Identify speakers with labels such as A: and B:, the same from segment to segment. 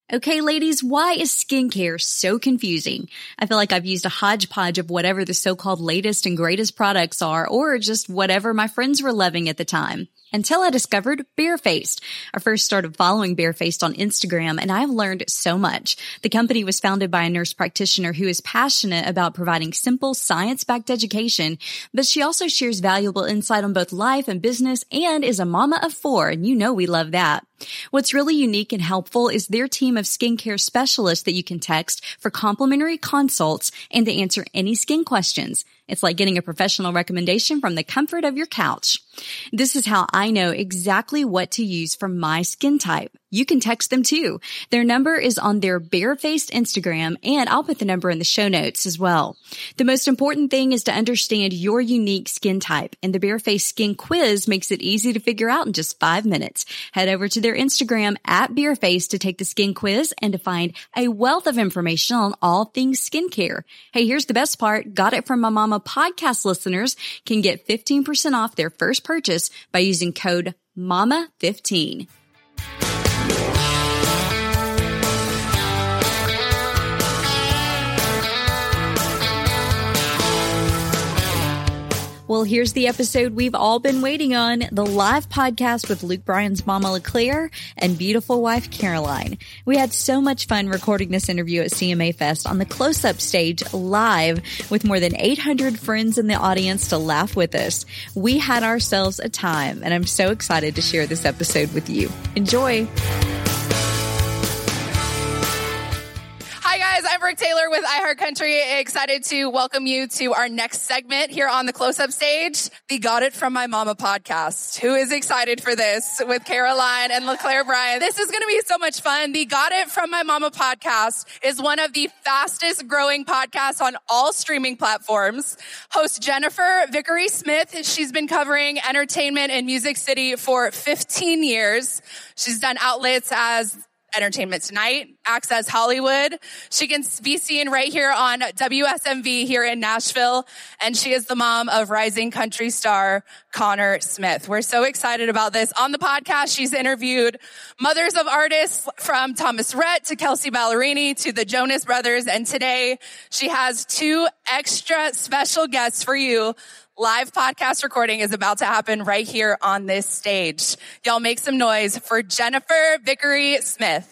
A: Okay, ladies, why is skincare so confusing? I feel like I've used a hodgepodge of whatever the so-called latest and greatest products are, or just whatever my friends were loving at the time. Until I discovered Barefaced. I first started following Barefaced on Instagram, and I've learned so much. The company was founded by a nurse practitioner who is passionate about providing simple, science-backed education, but she also shares valuable insight on both life and business and is a mama of 4, and you know we love that. What's really unique and helpful is their team of skincare specialists that you can text for complimentary consults and to answer any skin questions. It's like getting a professional recommendation from the comfort of your couch. This is how I know exactly what to use for my skin type. You can text them too. Their number is on their Barefaced Instagram, and I'll put the number in the show notes as well. The most important thing is to understand your unique skin type, and the Barefaced Skin Quiz makes it easy to figure out in just 5 minutes. Head over to their Instagram at Barefaced to take the skin quiz and to find a wealth of information on all things skincare. Hey, here's the best part. Got It From My Mama podcast listeners can get 15% off their first purchase by using code MAMA15. Well, here's the episode we've all been waiting on, the live podcast with Luke Bryan's mama LeClaire and beautiful wife Caroline. We had so much fun recording this interview at CMA Fest on the close-up stage live with more than 800 friends in the audience to laugh with us. We had ourselves a time, and I'm so excited to share this episode with you. Enjoy.
B: Hi guys, I'm Brooke Taylor with iHeartCountry. Excited to welcome you to our next segment here on the close-up stage, the Got It From My Mama podcast. Who is excited for this with Caroline and LeClaire Bryan? This is going to be so much fun. The Got It From My Mama podcast is one of the fastest growing podcasts on all streaming platforms. Host Jennifer Vickery Smith, she's been covering entertainment in Music City for 15 years. She's done outlets as Entertainment Tonight, Access Hollywood. She can be seen right here on WSMV here in Nashville. And she is the mom of rising country star Connor Smith. We're so excited about this. On the podcast, she's interviewed mothers of artists from Thomas Rhett to Kelsea Ballerini to the Jonas Brothers. And today she has 2 extra special guests for you. Live podcast recording is about to happen right here on this stage. Y'all make some noise for Jennifer Vickery Smith.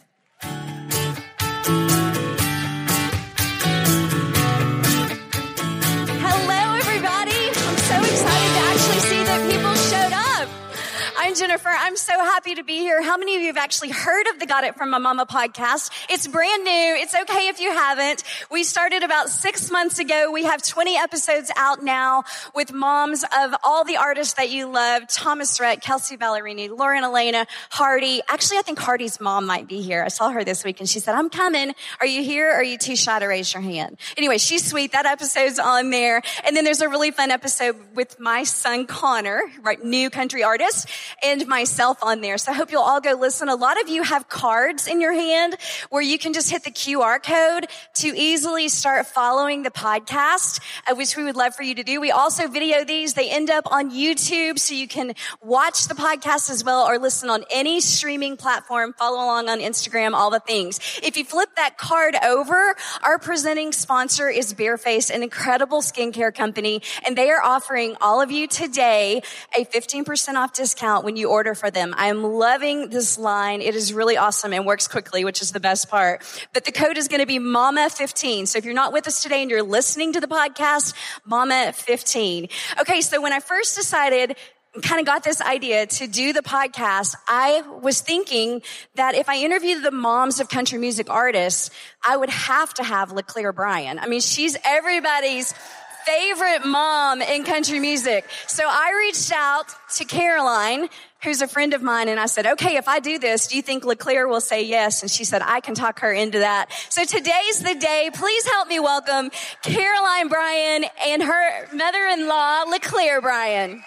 A: Hello, everybody. I'm so excited to actually see that people showed up. I'm Jennifer. I'm so happy to be here. How many of you have actually heard of the Got It From My Mama podcast? It's brand new. It's okay if you haven't. We started about 6 months ago. We have 20 episodes out now with moms of all the artists that you love. Thomas Rhett, Kelsea Ballerini, Lauren Elena, Hardy. Actually, I think Hardy's mom might be here. I saw her this week and she said, I'm coming. Are you here? Or are you too shy to raise your hand? Anyway, she's sweet. That episode's on there. And then there's a really fun episode with my son, Connor, right? New country artist, and myself on there. So I hope you'll all go listen. A lot of you have cards in your hand where you can just hit the QR code to easily start following the podcast, which we would love for you to do. We also video these. They end up on YouTube, so you can watch the podcast as well or listen on any streaming platform, follow along on Instagram, all the things. If you flip that card over, our presenting sponsor is Barefaced, an incredible skincare company, and they are offering all of you today a 15% off discount when you order for them. I am loving this line. It is really awesome and works quickly, which is the best part. But the code is going to be MAMA15. So if you're not with us today and you're listening to the podcast, MAMA15. Okay, so when I first decided, kind of got this idea to do the podcast, I was thinking that if I interviewed the moms of country music artists, I would have to have LeClaire Bryan. I mean, she's everybody's favorite mom in country music. So I reached out to Caroline, who's a friend of mine, and I said, okay, if I do this, do you think LeClaire will say yes? And she said, I can talk her into that. So today's the day. Please help me welcome Caroline Bryan and her mother-in-law, LeClaire Bryan.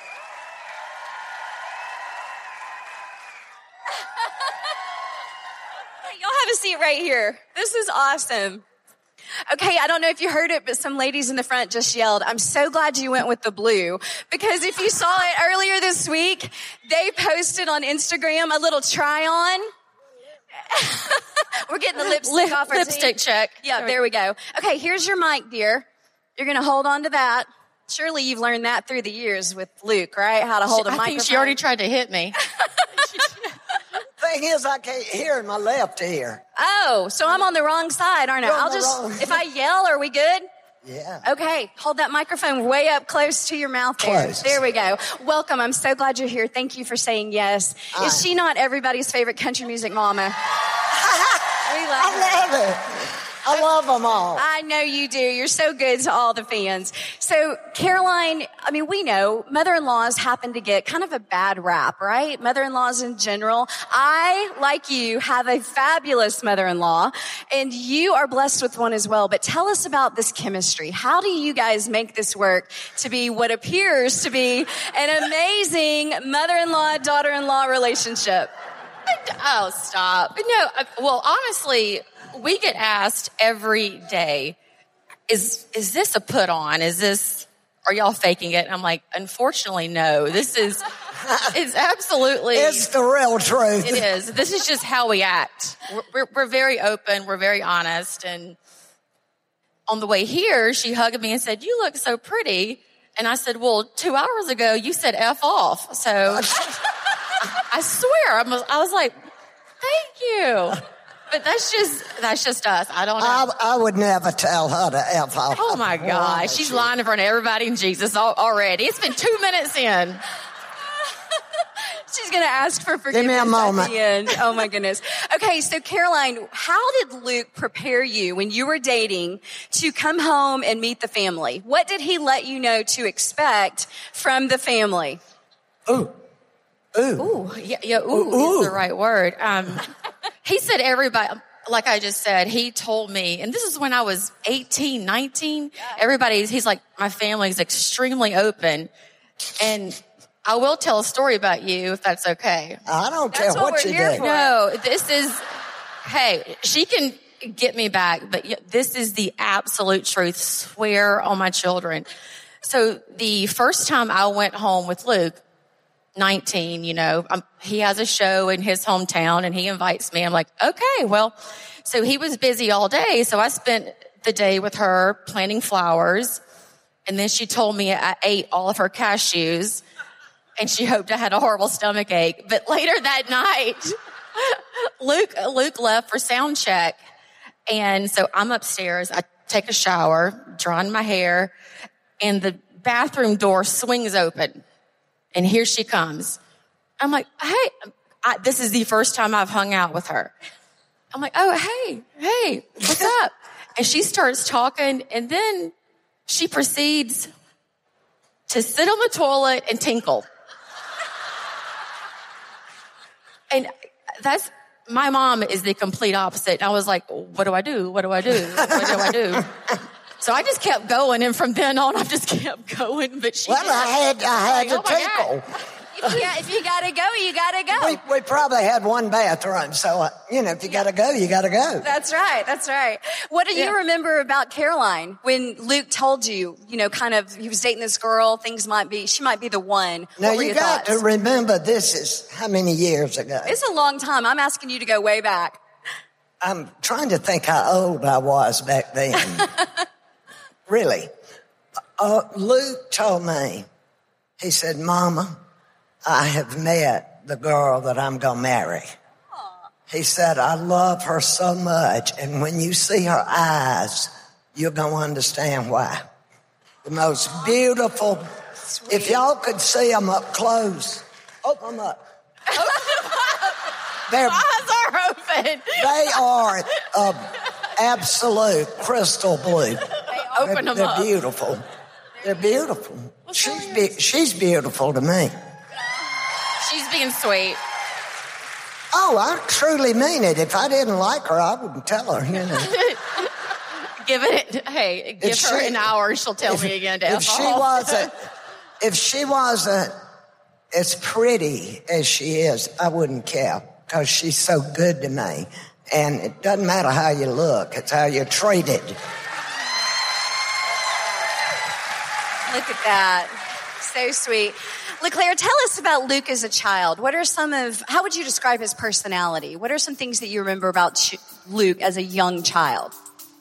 A: Y'all have a seat right here. This is awesome. Okay, I don't know if you heard it, but some ladies in the front just yelled, I'm so glad you went with the blue. Because if you saw it earlier this week, they posted on Instagram a little try-on. We're getting the lipstick off our
B: lipstick
A: teeth.
B: check.
A: Yeah, there we go. Okay, here's your mic, dear. You're going to hold on to that. Surely you've learned that through the years with Luke, right? How to hold a microphone.
B: I think she already tried to hit me.
C: Thing is, I can't hear in my left ear.
A: Oh, so I'm on the wrong side, aren't I? If I yell, are we good?
C: Yeah.
A: Okay, hold that microphone way up close to your mouth there.
C: Close.
A: There we go. Welcome. I'm so glad you're here. Thank you for saying yes. Is she not everybody's favorite country music mama? We love her.
C: I love it. I love them all.
A: I know you do. You're so good to all the fans. So, Caroline, I mean, we know mother-in-laws happen to get kind of a bad rap, right? Mother-in-laws in general. I, like you, have a fabulous mother-in-law, and you are blessed with one as well. But tell us about this chemistry. How do you guys make this work to be what appears to be an amazing mother-in-law, daughter-in-law relationship?
B: Oh, stop. No, well, honestly, we get asked every day, is this a put on? Are y'all faking it? And I'm like, unfortunately, no. It's absolutely.
C: It's the real truth.
B: It is. This is just how we act. We're very open. We're very honest. And on the way here, she hugged me and said, "You look so pretty." And I said, "Well, 2 hours ago, you said F off." So I swear, I was like, "Thank you." But that's just us. I don't know.
C: I would never tell her to F off.
B: Oh my gosh. She's lying in front of everybody and Jesus already. It's been 2 minutes in.
A: She's going to ask for forgiveness
C: Give me a moment.
A: at the end. Oh my goodness. Okay, so Caroline, how did Luke prepare you when you were dating to come home and meet the family? What did he let you know to expect from the family?
C: Ooh.
B: Yeah, ooh is the right word. He said everybody, like I just said, he told me, and this is when I was 18, 19, he's like, my family is extremely open. And I will tell a story about you if that's okay.
C: I don't care what you do.
B: No, hey, she can get me back, but this is the absolute truth. Swear on my children. So the first time I went home with Luke, 19, he has a show in his hometown and he invites me. I'm like, okay, well, so he was busy all day. So I spent the day with her planting flowers. And then she told me I ate all of her cashews and she hoped I had a horrible stomach ache. But later that night, Luke left for sound check. And so I'm upstairs. I take a shower, drying my hair, and the bathroom door swings open. And here she comes. I'm like, hey, this is the first time I've hung out with her. I'm like, oh, hey, what's up? And she starts talking, and then she proceeds to sit on the toilet and tinkle. And my mom is the complete opposite. And I was like, what do I do? What do I do? What do I do? So I just kept going, and from then on, I just kept going. But
C: I had to tinkle.
A: If you gotta go, you gotta go.
C: We probably had one bathroom, so if you gotta go, you gotta go.
A: That's right. What do you remember about Caroline when Luke told you, kind of he was dating this girl? She might be the one.
C: Now you got to remember, this is how many years ago?
A: It's a long time. I'm asking you to go way back.
C: I'm trying to think how old I was back then. Really. Luke told me, he said, "Mama, I have met the girl that I'm going to marry." He said, "I love her so much. And when you see her eyes, you're going to understand why." The most beautiful. Sweet. If y'all could see them up close, open them up.
B: Their eyes are open.
C: They are absolute crystal blue.
B: Open them up.
C: They're beautiful. They're beautiful. She's beautiful to me.
B: She's being sweet.
C: Oh, I truly mean it. If I didn't like her, I wouldn't tell her.
B: Give her an hour. She'll tell me again to F off.
C: If she wasn't as pretty as she is, I wouldn't care, because she's so good to me. And it doesn't matter how you look; it's how you're treated.
A: Look at that. So sweet. LeClaire, tell us about Luke as a child. How would you describe his personality? What are some things that you remember about Luke as a young child?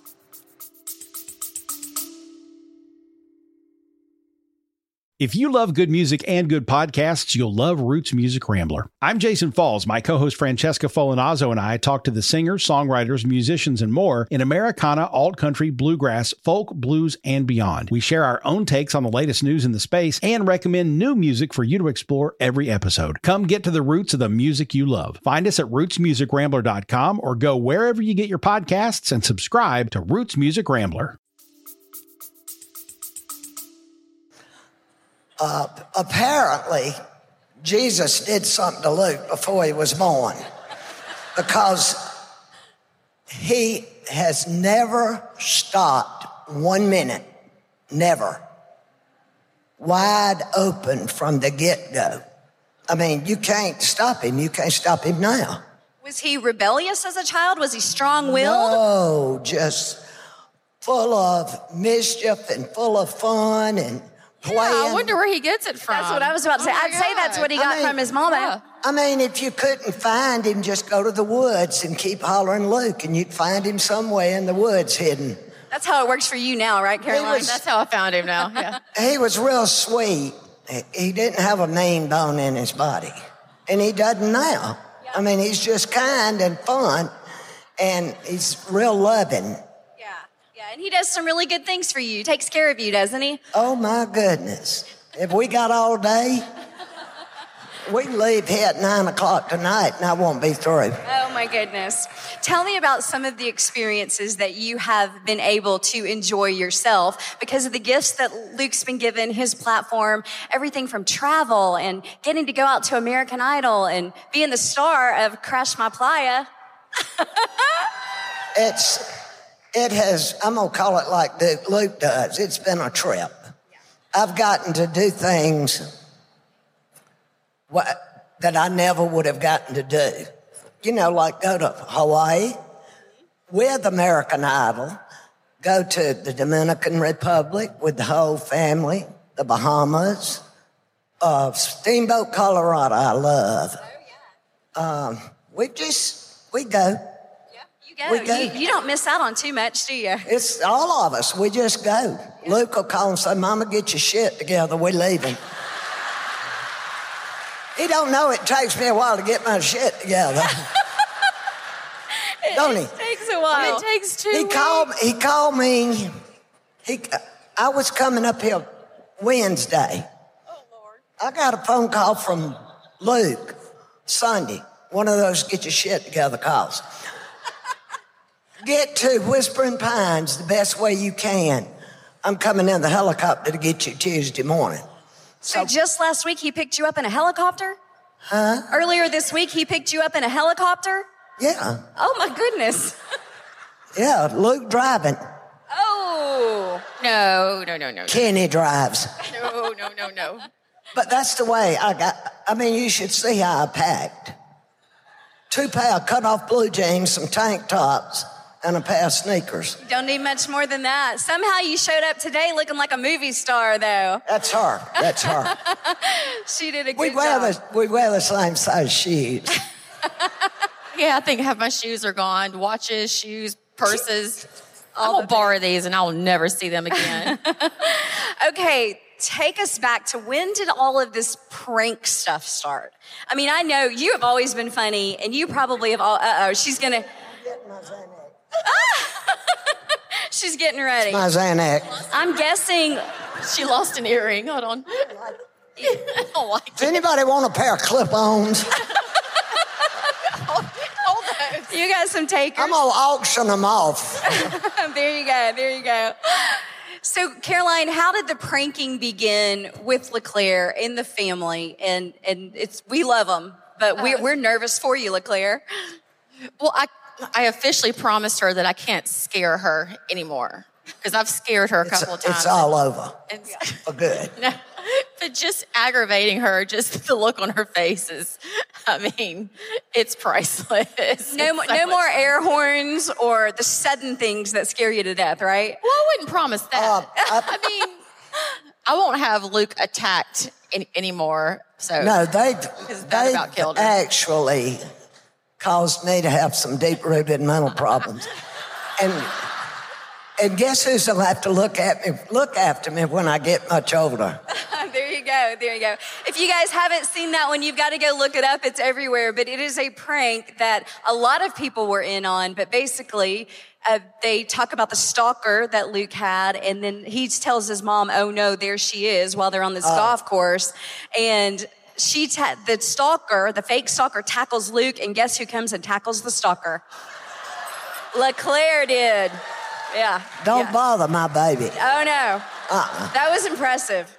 D: If you love good music and good podcasts, you'll love Roots Music Rambler. I'm Jason Falls. My co-host Francesca Folinazzo and I talk to the singers, songwriters, musicians, and more in Americana, alt-country, bluegrass, folk, blues, and beyond. We share our own takes on the latest news in the space and recommend new music for you to explore every episode. Come get to the roots of the music you love. Find us at rootsmusicrambler.com or go wherever you get your podcasts and subscribe to Roots Music Rambler.
C: Apparently, Jesus did something to Luke before he was born, because he has never stopped 1 minute, never, wide open from the get-go. I mean, you can't stop him. You can't stop him now.
A: Was he rebellious as a child? Was he strong-willed?
C: No, just full of mischief and full of fun and playing.
B: Yeah, I wonder where he gets it from.
A: That's what I was about to say. I'd say that's what he got from his mama.
B: Yeah.
C: I mean, if you couldn't find him, just go to the woods and keep hollering Luke, and you'd find him somewhere in the woods hidden.
A: That's how it works for you now, right, Caroline?
B: That's how I found him now. Yeah.
C: He was real sweet. He didn't have a mean bone in his body, and he doesn't now. I mean, he's just kind and fun, and he's real loving.
A: Yeah, and he does some really good things for you. He takes care of you, doesn't he?
C: Oh, my goodness. If we got all day, we leave here at 9 o'clock tonight, and I won't be through.
A: Oh, my goodness. Tell me about some of the experiences that you have been able to enjoy yourself because of the gifts that Luke's been given, his platform, everything from travel and getting to go out to American Idol and being the star of Crash My Playa.
C: I'm going to call it like Luke does. It's been a trip. I've gotten to do things that I never would have gotten to do. You know, like go to Hawaii with American Idol, go to the Dominican Republic with the whole family, the Bahamas, Steamboat, Colorado, I love. We go.
A: You go. You don't miss out on too much, do you?
C: It's all of us. We just go. Yeah. Luke will call and say, Mama, get your shit together. We're leaving. He don't know it takes me a while to get my shit together. Don't he?
A: It takes a while.
B: It takes 2 weeks.
C: He called me. I was coming up here Wednesday.
A: Oh, Lord.
C: I got a phone call from Luke Sunday. One of those get your shit together calls. Get to Whispering Pines the best way you can. I'm coming in the helicopter to get you Tuesday morning.
A: So just last week he picked you up in a helicopter?
C: Huh?
A: Earlier this week he picked you up in a helicopter?
C: Yeah.
A: Oh, my goodness.
C: Yeah, Luke driving.
A: Oh.
B: No.
C: Kenny drives.
B: No.
C: But that's the way you should see how I packed. 2 pair of cut-off blue jeans, some tank tops, and a pair of sneakers.
A: You don't need much more than that. Somehow you showed up today looking like a movie star, though.
C: That's her.
A: She did a good job.
C: We wear the same size shoes.
B: Yeah, I think half my shoes are gone. Watches, shoes, purses. I'm going to borrow these and I'll never see them again.
A: Okay, take us back to when did all of this prank stuff start? I mean, I know you have always been funny, and you probably have she's going to... She's getting ready.
C: My Xanax.
A: I'm guessing...
B: She lost an earring. Hold on. I don't like it.
C: Does anybody want a pair of clip-ons?
B: Hold those.
A: You got some takers?
C: I'm going to auction them off.
A: There you go. So, Caroline, how did the pranking begin with LeClaire in the family? And we love them, but we're nervous for you, LeClaire.
B: Well, I officially promised her that I can't scare her anymore because I've scared her a couple of times.
C: It's all over. For good.
B: No, but just aggravating her, just the look on her faces. I mean, it's priceless.
A: No more air horns or the sudden things that scare you to death, right?
B: Well, I wouldn't promise that.
E: I won't have Luke attacked anymore. So
C: No, they
E: about killed him.
C: actually caused me to have some deep-rooted mental problems. And guess who's will have to look after me when I get much older?
A: There you go. If you guys haven't seen that one, you've got to go look it up. It's everywhere. But it is a prank that a lot of people were in on. But basically, they talk about the stalker that Luke had. And then he tells his mom, oh, no, there she is, while they're on this golf course. And the fake stalker tackles Luke. And guess who comes and tackles the stalker? LeClaire did. Yeah.
C: Don't bother my baby.
A: Oh, no. That was impressive.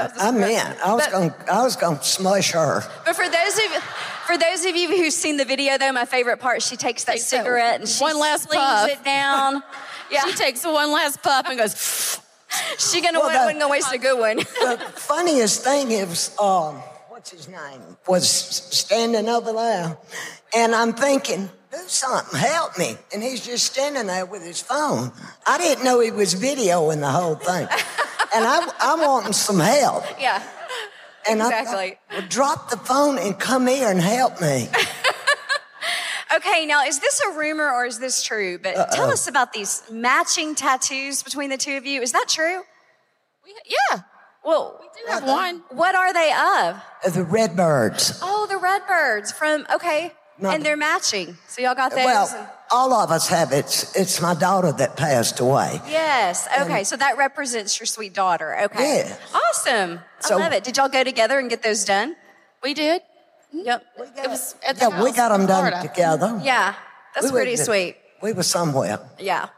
C: I was gonna smush her.
A: But for those of you who've seen the video, though, my favorite part, she takes that cigarette and she
E: one last
A: slings
E: puff.
A: it down. Yeah,
E: She takes one last puff and goes,
A: she wasn't gonna waste a good one.
C: The funniest thing is, what's his name, was standing over there, and I'm thinking, do something, help me. And he's just standing there with his phone. I didn't know he was videoing the whole thing. And I'm wanting some help.
A: Yeah,
C: And
A: exactly.
C: I drop the phone and come here and help me.
A: Okay, now, is this a rumor or is this true? But tell us about these matching tattoos between the two of you. Is that true?
E: yeah,
A: Well,
E: we do have one.
A: what are they of?
C: The Redbirds.
A: Oh, the Redbirds okay.
C: No.
A: And they're matching. So y'all got those?
C: Well, all of us have it. It's my daughter that passed away.
A: Yes. Okay. So that represents your sweet daughter. Okay.
C: Yeah.
A: Awesome. I
C: So-
A: love it. Did y'all go together and get those done?
E: We did.
A: Yep.
E: It was at the
C: Yeah, we
E: house
C: got them
E: in
C: done
E: Florida.
C: together.
A: Yeah. That's
C: We were
A: pretty
C: the-
A: sweet.
C: We were somewhere.
A: Yeah.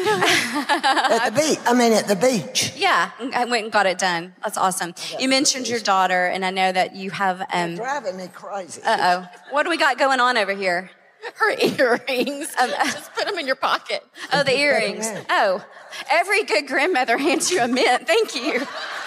C: At the beach.
A: Yeah. I went and got it done. That's awesome. You mentioned your daughter, and I know that you have,
C: Driving me crazy.
A: what do we got going on over here?
E: Her earrings. Just put them in your pocket.
A: Oh, the earrings.
C: mint.
A: Oh, every good grandmother hands you a mint. Thank you.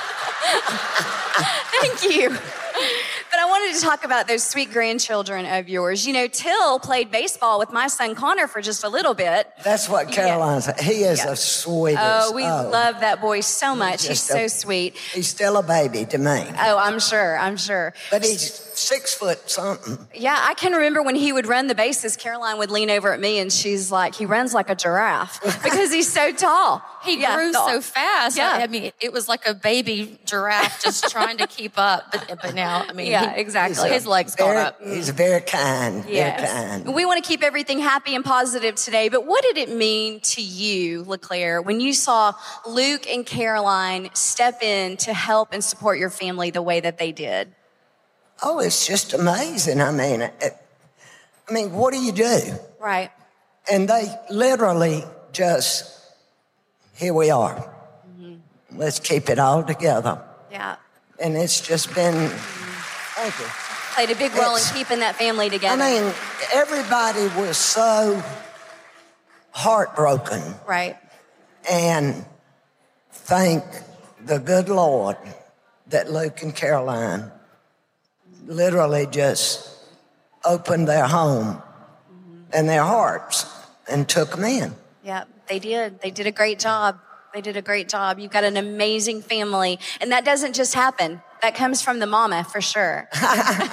A: Thank you. But I wanted to talk about those sweet grandchildren of yours. You know, Till played baseball with my son Connor for just a little bit.
C: That's what Caroline said. He is the sweetest.
A: Oh, we love that boy so much. He's
C: just
A: so sweet.
C: He's still a baby to me.
A: Oh, I'm sure.
C: But he's 6 foot something.
A: Yeah, I can remember when he would run the bases, Caroline would lean over at me and she's like, he runs like a giraffe because he's so tall.
E: He grew so fast.
A: Yeah.
E: I mean, it was like a baby giraffe just trying to keep up. But now, I mean,
A: Yeah, exactly.
E: his legs caught up.
C: He's very kind.
A: Yes.
C: Very kind.
A: We want to keep everything happy and positive today, but what did it mean to you, LeClaire, when you saw Luke and Caroline step in to help and support your family the way that they did?
C: Oh, it's just amazing. I mean, what do you do?
A: Right.
C: And they literally just, here we are. Mm-hmm. Let's keep it all together.
A: Yeah.
C: And it's just been, thank you.
A: Played a big role in keeping that family together.
C: I mean, everybody was so heartbroken.
A: Right.
C: And thank the good Lord that Luke and Caroline literally just opened their home and their hearts and took them in.
A: Yeah, they did. They did a great job. You've got an amazing family. And that doesn't just happen. That comes from the mama, for sure. Well,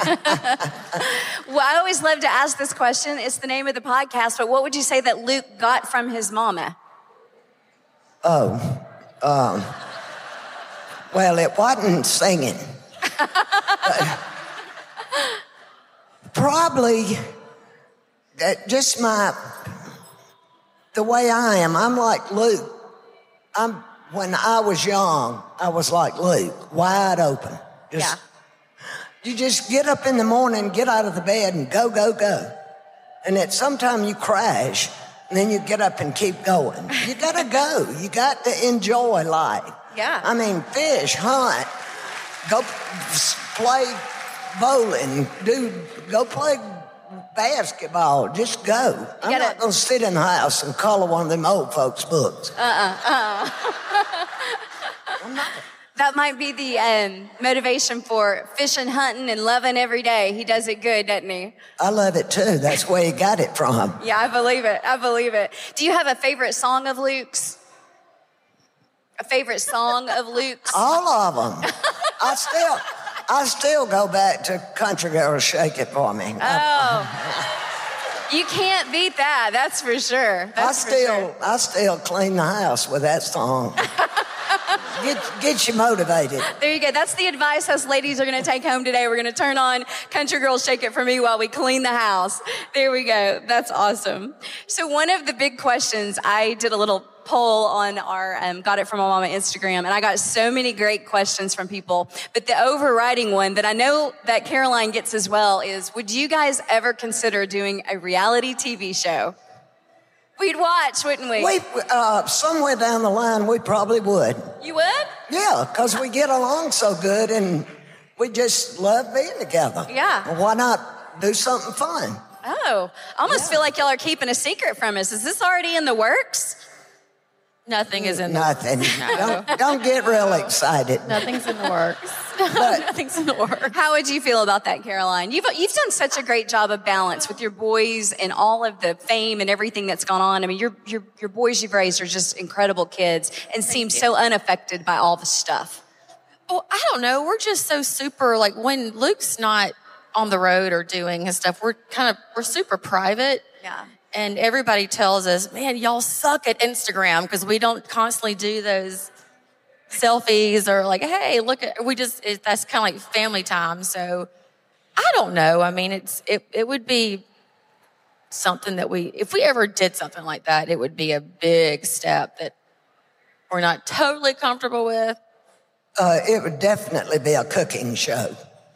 A: I always love to ask this question. It's the name of the podcast, but what would you say that Luke got from his mama?
C: Well, it wasn't singing. Probably just the way I am. I'm like Luke. When I was young, I was like Luke, wide open. You just get up in the morning, get out of the bed and go, go, go. And at some time you crash, and then you get up and keep going. You gotta go. You got to enjoy life.
A: Yeah.
C: I mean, fish, hunt, go play bowling, go play basketball. Just go. I'm not gonna sit in the house and color one of them old folks' books. I'm not.
A: That might be the motivation for fishing, hunting, and loving every day. He does it good, doesn't he?
C: I love it too. That's where he got it from.
A: Yeah, I believe it. Do you have a favorite song of Luke's? A favorite song of Luke's?
C: All of them. I still go back to Country Girl, Shake It For Me.
A: You can't beat that. That's for sure.
C: I still clean the house with that song. Get you motivated.
A: There you go. That's the advice us ladies are going to take home today. We're going to turn on Country Girl, Shake It For Me while we clean the house. There we go. That's awesome. So one of the big questions, I did a little poll on our Got It From My Mama Instagram, and I got so many great questions from people. But the overriding one that I know that Caroline gets as well is, would you guys ever consider doing a reality TV show? We'd watch, wouldn't we?
C: Somewhere down the line, we probably would.
A: You would?
C: Yeah, because we get along so good and we just love being together.
A: Yeah.
C: Well, why not do something fun?
A: Oh, I almost feel like y'all are keeping a secret from us. Is this already in the works?
E: Nothing is in
C: Nothing.
E: No.
C: Don't get real excited.
E: Nothing's in the works.
A: Nothing's in the works. How would you feel about that, Caroline? You've done such a great job of balance with your boys and all of the fame and everything that's gone on. I mean, your boys you've raised are just incredible kids and seem so unaffected by all the stuff.
E: Well, I don't know. We're just so super, like when Luke's not on the road or doing his stuff, we're super private.
A: Yeah.
E: And everybody tells us, man, y'all suck at Instagram because we don't constantly do those selfies or like, hey, look at, that's kind of like family time. So I don't know. I mean, it would be something that if we ever did something like that, it would be a big step that we're not totally comfortable with.
C: It would definitely be a cooking show.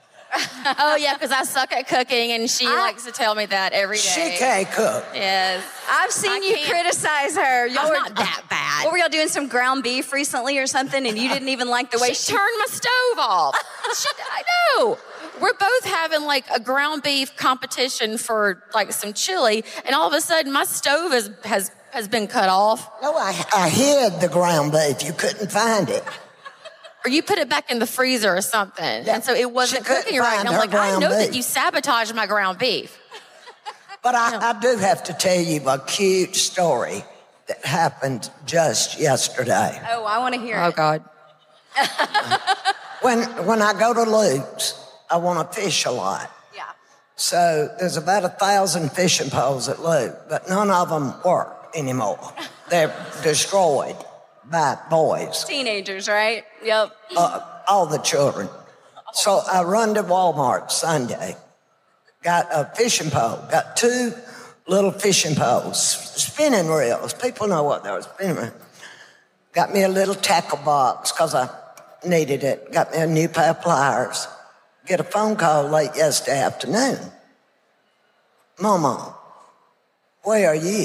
E: Oh, yeah, because I suck at cooking, and she likes to tell me that every day.
C: She can't cook.
E: Yes.
A: I've seen you criticize her.
E: I'm not that bad.
A: What were y'all doing, some ground beef recently or something, and you didn't even like the way
E: she turned my stove off. I know. We're both having like a ground beef competition for like some chili, and all of a sudden my stove has been cut off.
C: No, I hid the ground beef. You couldn't find it.
E: Or you put it back in the freezer or something.
C: Yeah.
E: And so it wasn't cooking right. And I'm like, I know that you sabotaged my ground beef.
C: But I do have to tell you a cute story that happened just yesterday.
A: Oh, I want to hear it.
E: Oh, God.
C: When I go to Luke's, I want to fish a lot.
A: Yeah.
C: So there's about 1,000 fishing poles at Luke, but none of them work anymore. They're destroyed by boys.
A: Teenagers, right? Yep.
C: All the children. So I run to Walmart Sunday, got a fishing pole, got 2 little fishing poles, spinning reels. People know what they are, spinning reels. Got me a little tackle box because I needed it. Got me a new pair of pliers. Get a phone call late yesterday afternoon. Mama, where are you?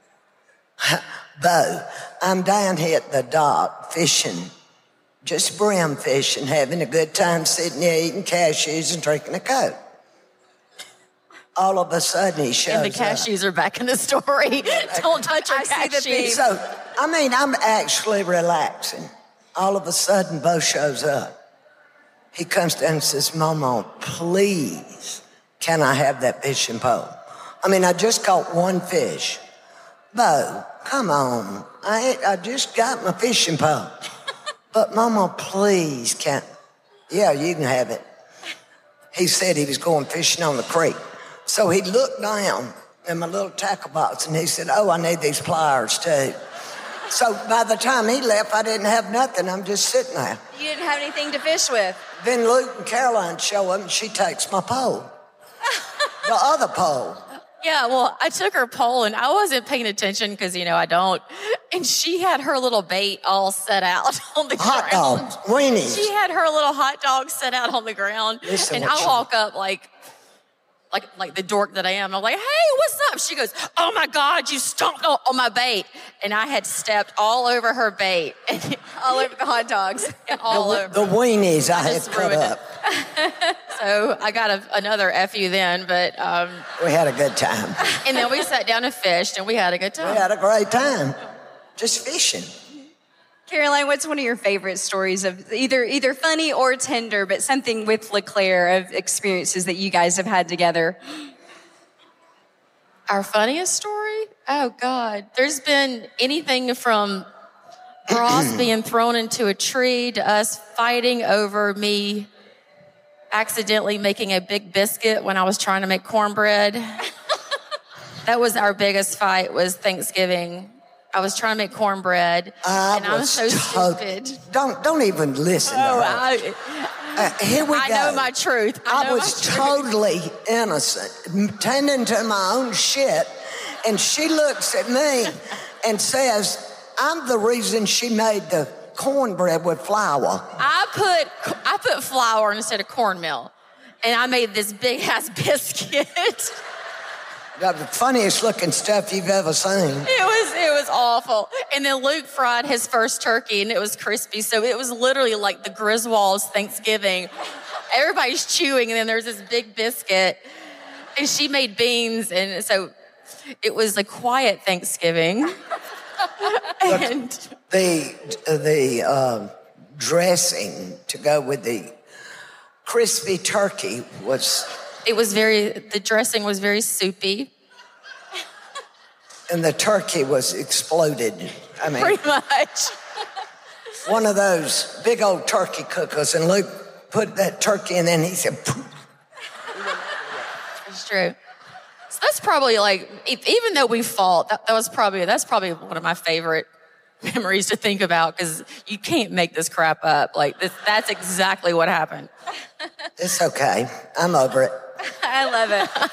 C: Bo, I'm down here at the dock fishing, just brim fishing, having a good time sitting there eating cashews and drinking a Coke. All of a sudden he shows up.
E: And the cashews are back in the story. Don't touch your cashews.
C: So, I'm actually relaxing. All of a sudden Bo shows up. He comes down and says, Mama, please, can I have that fishing pole? I just caught 1 fish. Bo, come on. I just got my fishing pole. But Mama, please, yeah, you can have it. He said he was going fishing on the creek. So he looked down in my little tackle box and he said, oh, I need these pliers too. So by the time he left, I didn't have nothing. I'm just sitting there.
A: You didn't have anything to fish with.
C: Then Luke and Caroline show up and she takes my pole. The other pole.
E: Yeah, well, I took her pole and I wasn't paying attention because, I don't. And she had her little bait all set out on the ground.
C: Hot dogs, weenies.
E: She had her little hot dog set out on the ground. And I walk up like the dork that I am. I'm like, hey, what's up? She goes, oh my God, you stomped on my bait. And I had stepped all over her bait.
A: All over the hot dogs.
E: All over.
C: The weenies I had cut up.
E: So I got another F you then, but...
C: we had a good time.
E: And then we sat down and fished, and we had a good time.
C: We had a great time. Just fishing.
A: Caroline, what's one of your favorite stories of either funny or tender, but something with LeClaire of experiences that you guys have had together?
E: Our funniest story? Oh, God. There's been anything from Ross being thrown into a tree to us fighting over me accidentally making a big biscuit when I was trying to make cornbread. That was our biggest fight, was Thanksgiving. I was trying to make cornbread, and I was so stupid.
C: Don't even listen to her. Here we go.
E: I know my truth.
C: I was totally innocent, tending to my own shit, and she looks at me and says, I'm the reason she made the cornbread with flour.
E: I put flour instead of cornmeal, and I made this big ass biscuit.
C: Got the funniest looking stuff you've ever seen.
E: It was awful. And then Luke fried his first turkey, and it was crispy. So it was literally like the Griswolds Thanksgiving. Everybody's chewing, and then there's this big biscuit. And she made beans, and so it was a quiet Thanksgiving. And
C: the dressing to go with the crispy turkey was...
E: the dressing was very soupy.
C: And the turkey was exploded. I mean,
E: pretty much.
C: One of those big old turkey cookers, and Luke put that turkey in there, and he said, poof.
E: It's true. So that's probably like, even though we fought, that's probably one of my favorite memories to think about, because you can't make this crap up. Like, that's exactly what happened.
C: It's okay. I'm over it.
A: I love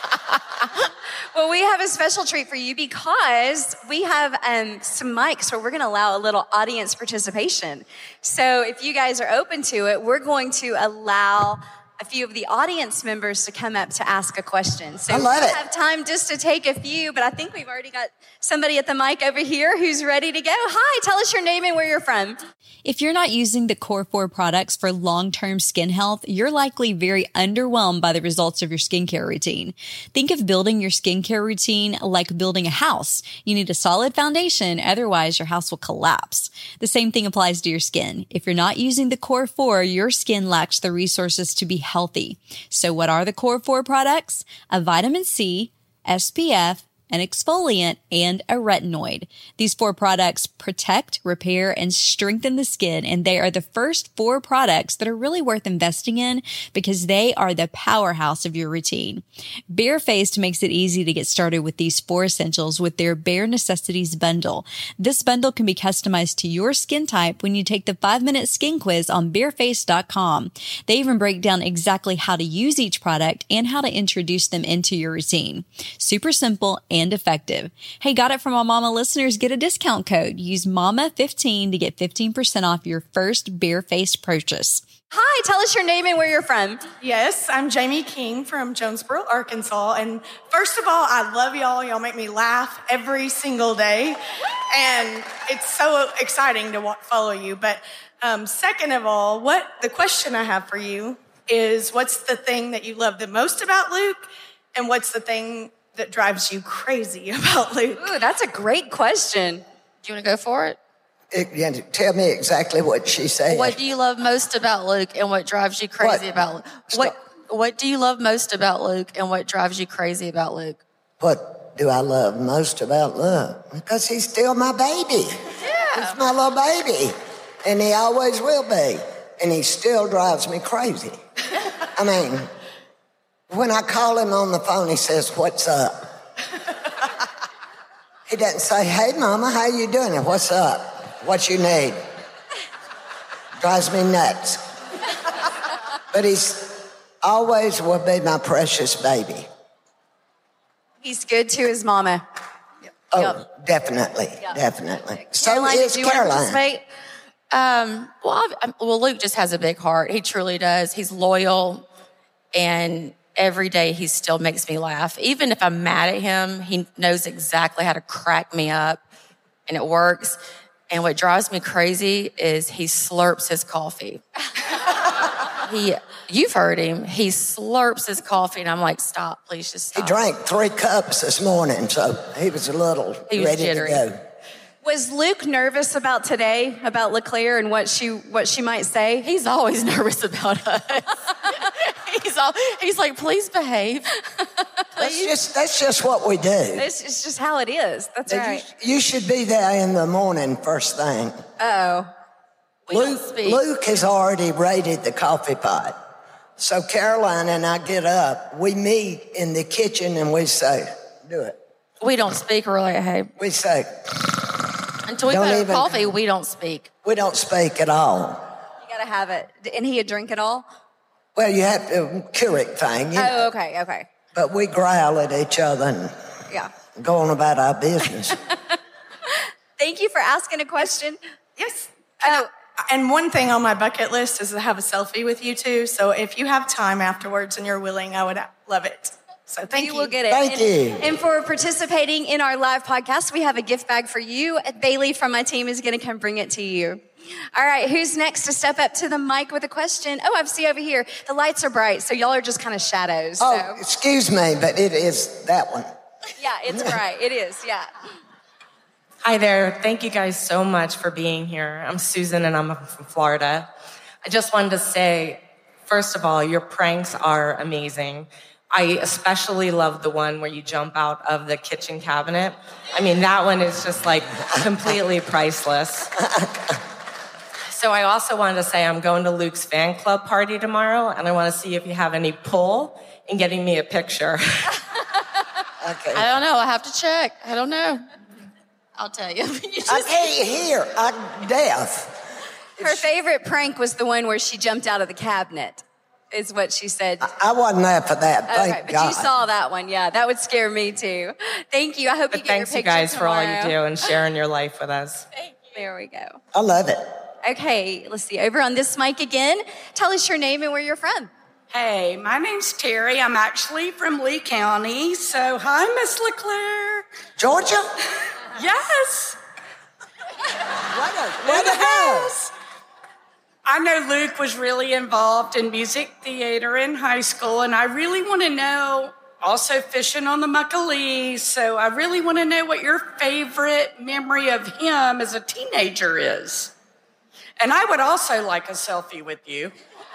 A: it. Well, we have a special treat for you because we have some mics where we're going to allow a little audience participation. So if you guys are open to it, we're going to allow a few of the audience members to come up to ask a question. So
C: I love it.
A: We have time just to take a few, but I think we've already got somebody at the mic over here who's ready to go. Hi, tell us your name and where you're from.
F: If you're not using the Core 4 products for long-term skin health, you're likely very underwhelmed by the results of your skincare routine. Think of building your skincare routine like building a house. You need a solid foundation, otherwise your house will collapse. The same thing applies to your skin. If you're not using the Core 4, your skin lacks the resources to be healthy. So what are the Core 4 products? A vitamin C, SPF, an exfoliant, and a retinoid. These 4 products protect, repair, and strengthen the skin, and they are the first 4 products that are really worth investing in because they are the powerhouse of your routine. Barefaced makes it easy to get started with these 4 essentials with their Bare Necessities bundle. This bundle can be customized to your skin type when you take the 5-minute skin quiz on barefaced.com. They even break down exactly how to use each product and how to introduce them into your routine. Super simple and effective. Hey, Got It From My Mama listeners, get a discount code. Use MAMA15 to get 15% off your first barefaced purchase.
A: Hi, tell us your name and where you're from.
G: Yes, I'm Jamie King from Jonesboro, Arkansas. And first of all, I love y'all. Y'all make me laugh every single day. And it's so exciting to follow you. But second of all, the question I have for you is, what's the thing that you love the most about Luke? And what's the thing that drives you crazy about Luke?
A: Ooh, that's a great question.
E: Do you want to go for it?
C: Tell me exactly what she said.
E: What do you love most about Luke, and what drives you crazy about Luke? What do you love most about Luke, and what drives you crazy about Luke?
C: What do I love most about Luke? Because he's still my baby.
E: Yeah.
C: He's my little baby. And he always will be. And he still drives me crazy. I mean, when I call him on the phone, he says, "What's up?" He doesn't say, "Hey, Mama, how you doing? And what's up? What you need?" Drives me nuts. But he's always will be my precious baby.
A: He's good to his mama.
C: Oh,
A: Yep.
C: Definitely,
A: Yep.
C: definitely. So
A: Caroline,
C: is
A: do you want to
C: Caroline.
A: participate?
E: Well, Luke just has a big heart. He truly does. He's loyal, and every day he still makes me laugh. Even if I'm mad at him, he knows exactly how to crack me up, and it works. And what drives me crazy is he slurps his coffee. You've heard him. He slurps his coffee, and I'm like, stop, please just stop.
C: He drank 3 cups this morning, so he was a little ready
E: jittery.
C: to go.
A: Was Luke nervous about today, about LeClaire and what she might say?
E: He's always nervous about us. He's like, please behave.
C: That's just what we do.
A: It's just how it is. That's right.
C: You should be there in the morning first thing.
A: Uh-oh.
C: Luke has already raided the coffee pot. So Caroline and I get up. We meet in the kitchen and we say, do it.
E: We don't speak really, hey.
C: We say,
E: until we put coffee, we don't speak.
C: We don't speak at all.
A: You got to have it. And he'd drink it all?
C: Well, you have to Keurig thing. You know.
A: Okay.
C: But we growl at each other and go on about our business.
A: Thank you for asking a question.
G: Yes. And one thing on my bucket list is to have a selfie with you two. So if you have time afterwards and you're willing, I would love it. So thank you.
A: You will get it.
C: Thank you.
A: And for participating in our live podcast, we have a gift bag for you. Bailey from my team is going to come bring it to you. All right, who's next to step up to the mic with a question? Oh, I see over here. The lights are bright, so y'all are just kind of shadows.
C: Oh, excuse me, but it is that one.
A: Yeah, it's bright. It is, yeah.
H: Hi there. Thank you guys so much for being here. I'm Susan and I'm from Florida. I just wanted to say, first of all, your pranks are amazing. I especially love the one where you jump out of the kitchen cabinet. I mean, that one is just like completely priceless. So I also wanted to say I'm going to Luke's fan club party tomorrow and I want to see if you have any pull in getting me a picture.
C: Okay.
E: I don't know. I have to check. I don't know. I'll tell you.
C: I can't hear. I'm deaf.
A: Her favorite prank was the one where she jumped out of the cabinet, is what she said.
C: I wasn't there for that. Thank
A: but
C: God.
A: you saw that one. Yeah, that would scare me too. Thank you. I hope you get your picture
H: Thanks, you guys,
A: tomorrow.
H: for all you do and sharing your life with us.
A: Thank you. There we go.
C: I love it.
A: Okay, let's see. Over on this mic again. Tell us your name and where you're from.
I: Hey, my name's Terry. I'm actually from Lee County. So, hi, Miss LeClaire.
C: Georgia?
I: Yes.
C: Where the hell?
I: I know Luke was really involved in music theater in high school, and I really want to know, also fishing on the Muckalee, so I really want to know what your favorite memory of him as a teenager is. And I would also like a selfie with you.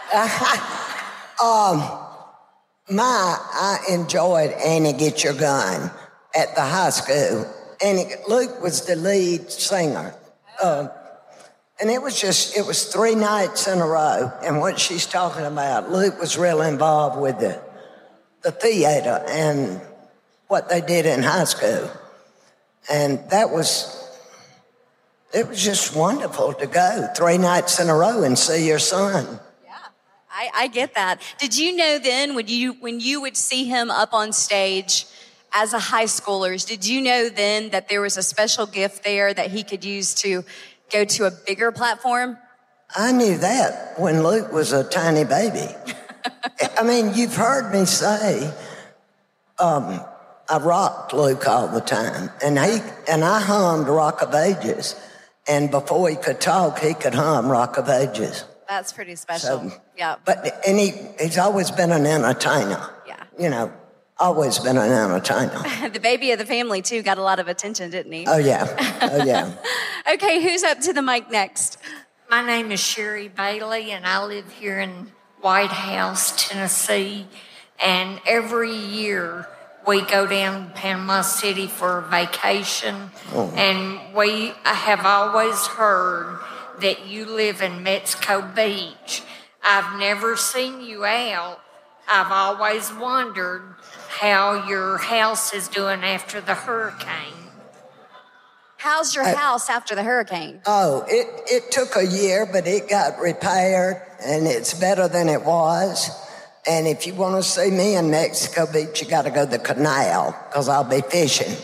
C: I enjoyed Annie Get Your Gun at the high school. Luke was the lead singer. And it was 3 nights in a row. And what she's talking about, Luke was real involved with the theater and what they did in high school. And it was just wonderful to go 3 nights in a row and see your son.
A: I get that. Did you know then when you would see him up on stage as a high schooler, did you know then that there was a special gift there that he could use to go to a bigger platform?
C: I knew that when Luke was a tiny baby. I mean, you've heard me say, I rocked Luke all the time, and I hummed Rock of Ages, and before he could talk, he could hum Rock of Ages.
A: That's pretty special. Yeah.
C: And he's always been an entertainer.
A: Yeah.
C: You know, always been an entertainer.
A: The baby of the family, too, got a lot of attention, didn't he?
C: Oh, yeah. Oh, yeah.
A: Okay, who's up to the mic next?
J: My name is Sherry Bailey, and I live here in White House, Tennessee. And every year we go down to Panama City for a vacation. Oh. And I have always heard that you live in Mexico Beach. I've never seen you out. I've always wondered how your house is doing after the hurricane.
A: How's your house after the hurricane?
C: Oh, it took a year, but it got repaired, and it's better than it was. And if you want to see me in Mexico Beach, you got to go to the canal, because I'll be fishing.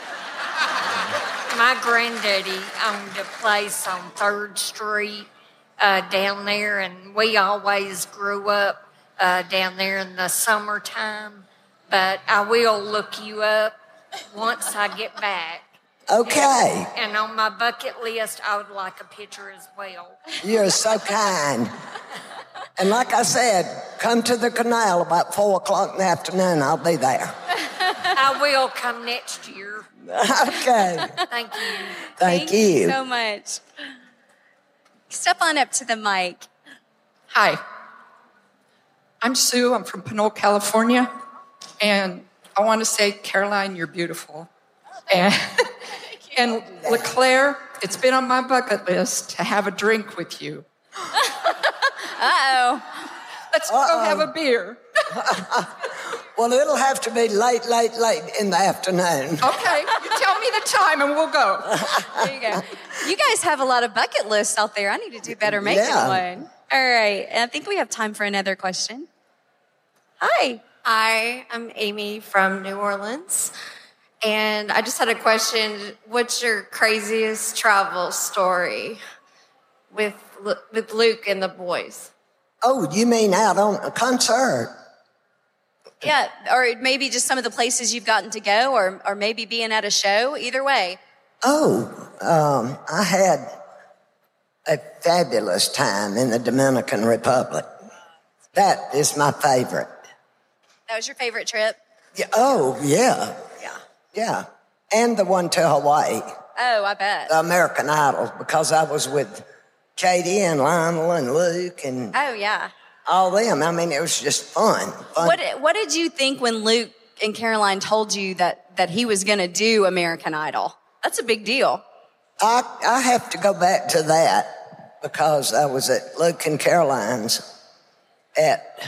J: My granddaddy owned a place on 3rd Street down there, and we always grew up down there in the summertime. But I will look you up once I get back.
C: Okay.
J: And on my bucket list, I would like a picture as well.
C: You're so kind. And like I said, come to the canal about 4 o'clock in the afternoon. I'll be there.
J: I will come next year.
C: Okay.
J: Thank you.
C: Thank you
A: so much. Step on up to the mic.
K: Hi. I'm Sue. I'm from Pinole, California. And I want to say, Caroline, you're beautiful. And LeClaire, it's been on my bucket list to have a drink with you.
A: Uh-oh.
K: Let's go have a beer.
C: Well, it'll have to be late in the afternoon.
K: Okay, you tell me the time and we'll go.
A: There you go. You guys have a lot of bucket lists out there. I need to do better making one. All right. I think we have time for another question. Hi.
L: Hi, I'm Amy from New Orleans. And I just had a question. What's your craziest travel story with Luke and the boys?
C: Oh, you mean out on a concert?
A: Yeah, or maybe just some of the places you've gotten to go, or maybe being at a show. Either way.
C: Oh, I had a fabulous time in the Dominican Republic. That is my favorite.
A: That was your favorite trip?
C: Yeah. Oh, yeah. Yeah. And the one to Hawaii.
A: Oh, I bet.
C: The American Idol, because I was with Katie and Lionel and Luke and
A: Oh, yeah.
C: all them. I mean, it was just fun.
A: What did you think when Luke and Caroline told you that he was going to do American Idol? That's a big deal.
C: I have to go back to that because I was at Luke and Caroline's at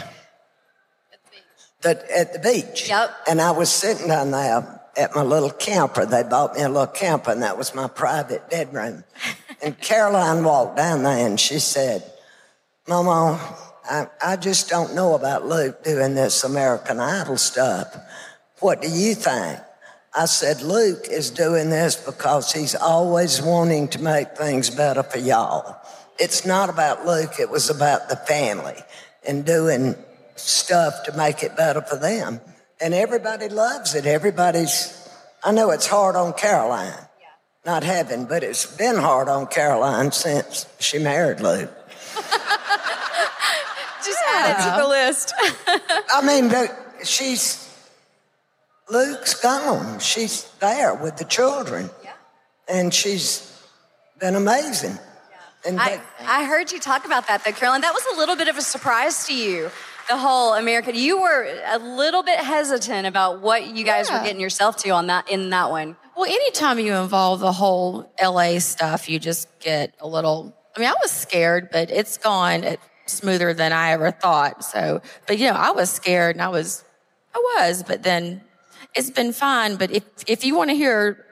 C: the beach.
A: Yep.
C: And I was sitting down there at my little camper. They bought me a little camper, and that was my private bedroom. And Caroline walked down there, and she said, Mama, I just don't know about Luke doing this American Idol stuff. What do you think? I said, Luke is doing this because he's always wanting to make things better for y'all. It's not about Luke. It was about the family and doing stuff to make it better for them. And everybody loves it. I know it's hard on Caroline, not having, but it's been hard on Caroline since she married Luke.
A: Just add it to the list.
C: I mean, but Luke's gone. She's there with the children. Yeah. And she's been amazing. Yeah. And
A: I heard you talk about that, though, Caroline. That was a little bit of a surprise to you, the whole American. You were a little bit hesitant about what you guys were getting yourself to in that one.
E: Well, anytime you involve the whole LA stuff, you just get a little, I was scared, but it's gone smoother than I ever thought. So, but I was scared and I was, but then it's been fine. But if you want to hear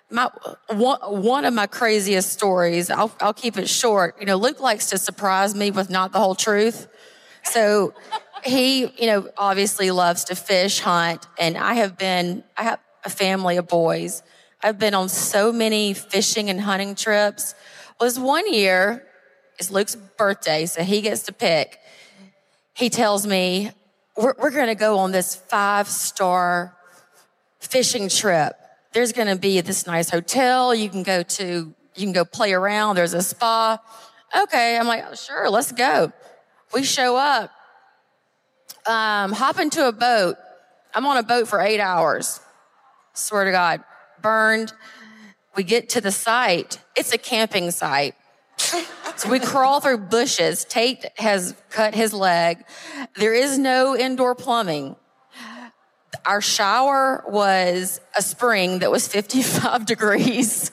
E: one of my craziest stories, I'll keep it short. Luke likes to surprise me with not the whole truth. So he, obviously loves to fish, hunt, and I have a family of boys. I've been on so many fishing and hunting trips. Was one year, it's Luke's birthday, so he gets to pick. He tells me, we're going to go on this 5-star fishing trip. There's going to be this nice hotel. You can go play around. There's a spa. Okay. I'm like, oh, sure, let's go. We show up, hop into a boat. I'm on a boat for 8 hours. Swear to God, burned. We get to the site. It's a camping site. So we crawl through bushes. Tate has cut his leg. There is no indoor plumbing. Our shower was a spring that was 55 degrees.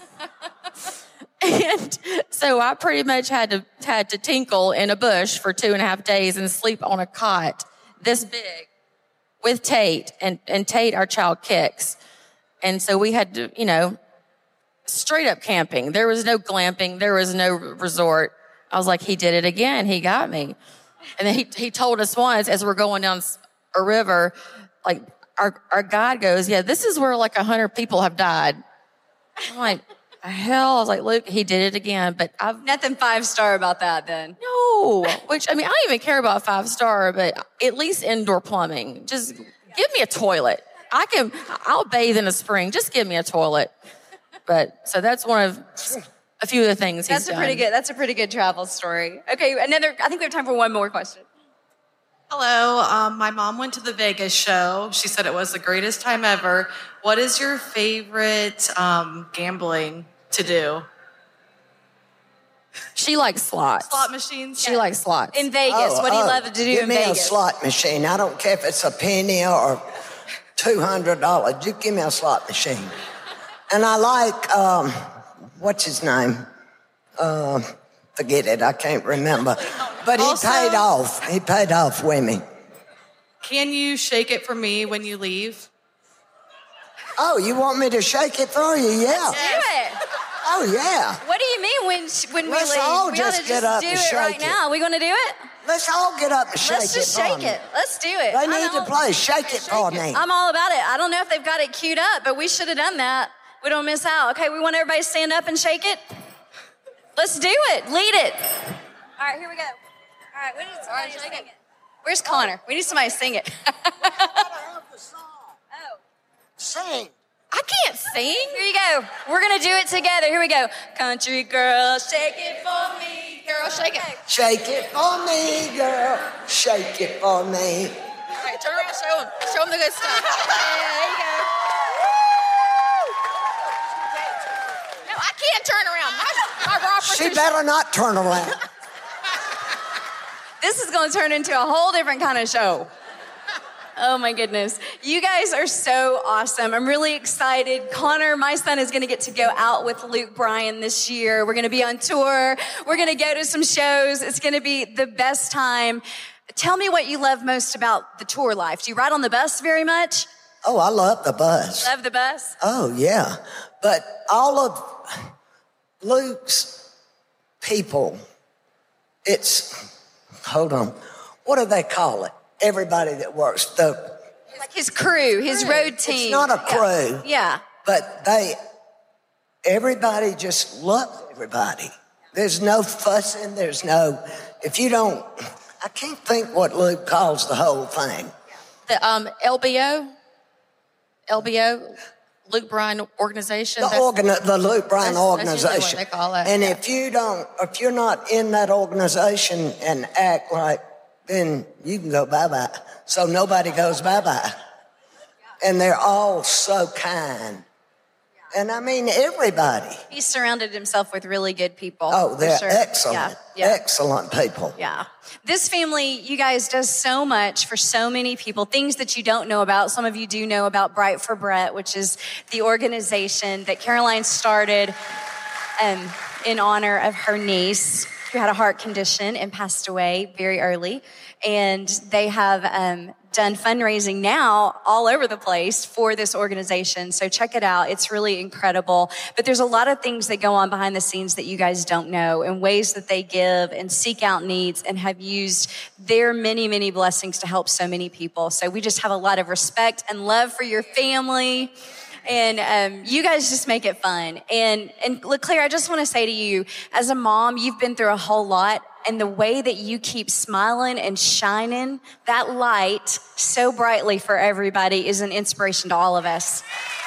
E: And so I pretty much had to tinkle in a bush for 2.5 days and sleep on a cot this big with Tate. And Tate, our child, kicks. And so we had to, straight up camping. There was no glamping. There was no resort. I was like, he did it again. He got me. And then he told us once as we're going down a river, like our guide goes, yeah, this is where like 100 people have died. I'm like, hell, I was like, Luke, he did it again. But I've
A: nothing 5-star about that then.
E: No, which I don't even care about 5-star, but at least indoor plumbing. Just give me a toilet. I'll bathe in a spring. Just give me a toilet. But so that's one of a few of the things he's done.
A: That's a pretty good travel story. Okay, I think we have time for one more question.
M: Hello, my mom went to the Vegas show. She said it was the greatest time ever. What is your favorite gambling to do?
E: She likes slots.
M: Slot machines?
E: She likes slots.
A: In Vegas, what do you love to do in Vegas?
C: Give me a slot machine. I don't care if it's a penny or $200. You give me a slot machine. And I like what's his name? Forget it. I can't remember. But
M: Also-
C: he paid off. He paid off with me.
M: Can you shake it for me when you leave?
C: Oh, you want me to shake it for you? Yeah.
A: Let's do it.
C: Oh, yeah.
A: What do you mean when we
C: Let's
A: leave?
C: all
A: We
C: just
A: oughta
C: get up
A: do
C: and
A: it
C: shake
A: right
C: it.
A: now. We going to do it?
C: Let's all get up and shake it.
A: Let's just
C: for
A: shake
C: me.
A: it. Let's do it.
C: They
A: I
C: need to
A: don't-
C: play Shake It For Me.
A: I'm all about it. I don't know if they've got it queued up, but we should have done that. We don't miss out. Okay, we want everybody to stand up and shake it. Let's do it. Lead it. All right, here we go. All right, we need somebody to sing it. Where's Connor? We need somebody to sing it.
C: Sing.
A: I can't sing. Here you go. We're going to do it together. Here we go. Country girl, shake it for me. Girl, shake it.
C: Shake it for me, girl. Shake it for me.
B: All right, turn around, show them. Show them the good stuff.
A: There you go.
B: No, I can't turn around. My rompers
C: She
B: are
C: better not turn around.
A: This is going to turn into a whole different kind of show. Oh my goodness. You guys are so awesome. I'm really excited. Connor, my son, is going to get to go out with Luke Bryan this year. We're going to be on tour. We're going to go to some shows. It's going to be the best time. Tell me what you love most about the tour life. Do you ride on the bus very much?
C: Oh, I love the bus.
A: Love the bus?
C: Oh, yeah. But all of Luke's people, hold on, what do they call it? Everybody that works,
A: Like his crew, his road team.
C: It's not a crew.
A: Yeah.
C: But everybody just loves everybody. There's no fussing, I can't think what Luke calls the whole thing.
E: The LBO, Luke Bryan organization.
C: The Luke Bryan
E: that's
C: organization.
E: usually what they call it.
C: And if you're not in that organization and act like, then you can go bye-bye. So nobody goes bye-bye. And they're all so kind. And I mean, everybody.
A: He surrounded himself with really good people.
C: Oh,
A: for
C: they're
A: sure.
C: excellent.
A: Yeah.
C: Excellent people.
A: Yeah. This family, you guys, does so much for so many people, things that you don't know about. Some of you do know about Bright for Brett, which is the organization that Caroline started in honor of her niece who had a heart condition and passed away very early. And they have done fundraising now all over the place for this organization. So check it out. It's really incredible. But there's a lot of things that go on behind the scenes that you guys don't know, and ways that they give and seek out needs and have used their many, many blessings to help so many people. So we just have a lot of respect and love for your family. And you guys just make it fun. And look, Claire, I just want to say to you, as a mom, you've been through a whole lot. And the way that you keep smiling and shining that light so brightly for everybody is an inspiration to all of us.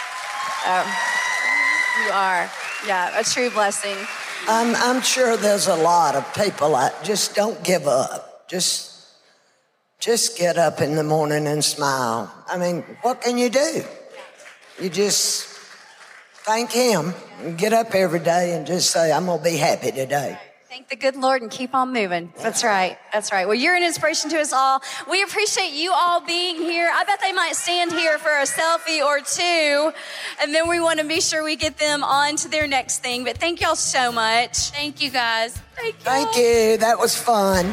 A: You are, yeah, a true blessing.
C: I'm sure there's a lot of people that just don't give up. Just get up in the morning and smile. I mean, what can you do? You just thank him and get up every day and just say, I'm going to be happy today.
A: Thank the good Lord and keep on moving. That's right. That's right. Well, you're an inspiration to us all. We appreciate you all being here. I bet they might stand here for a selfie or two, and then we want to be sure we get them on to their next thing. But thank y'all so much.
E: Thank you, guys.
C: Thank you. That was fun.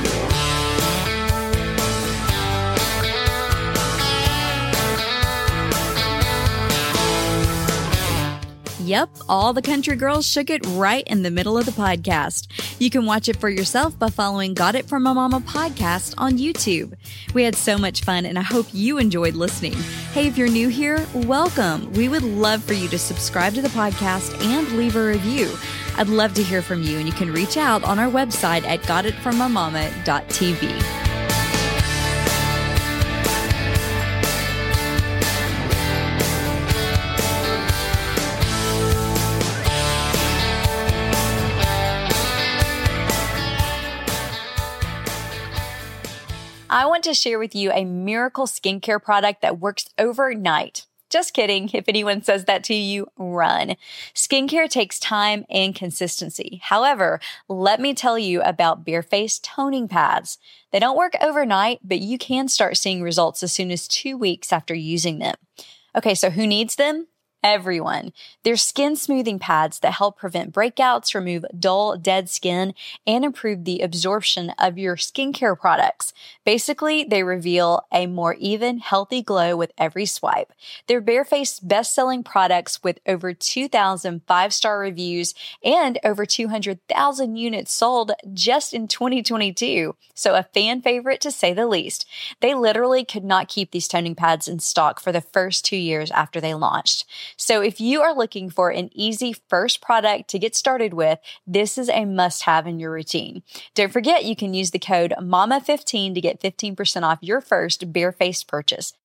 F: Yep, all the country girls shook it right in the middle of the podcast. You can watch it for yourself by following Got It From My Mama podcast on YouTube. We had so much fun, and I hope you enjoyed listening. Hey, if you're new here, welcome. We would love for you to subscribe to the podcast and leave a review. I'd love to hear from you, and you can reach out on our website at gotitfrommymama.tv. I want to share with you a miracle skincare product that works overnight. Just kidding. If anyone says that to you, run. Skincare takes time and consistency. However, let me tell you about Bareface toning pads. They don't work overnight, but you can start seeing results as soon as 2 weeks after using them. Okay, so who needs them? everyone. They're skin smoothing pads that help prevent breakouts, remove dull, dead skin, and improve the absorption of your skincare products. Basically, they reveal a more even, healthy glow with every swipe. They're barefaced best-selling products with over 2,000 five-star reviews and over 200,000 units sold just in 2022. So a fan favorite to say the least. They literally could not keep these toning pads in stock for the first 2 years after they launched. So if you are looking for an easy first product to get started with, this is a must-have in your routine. Don't forget, you can use the code MAMA15 to get 15% off your first barefaced purchase.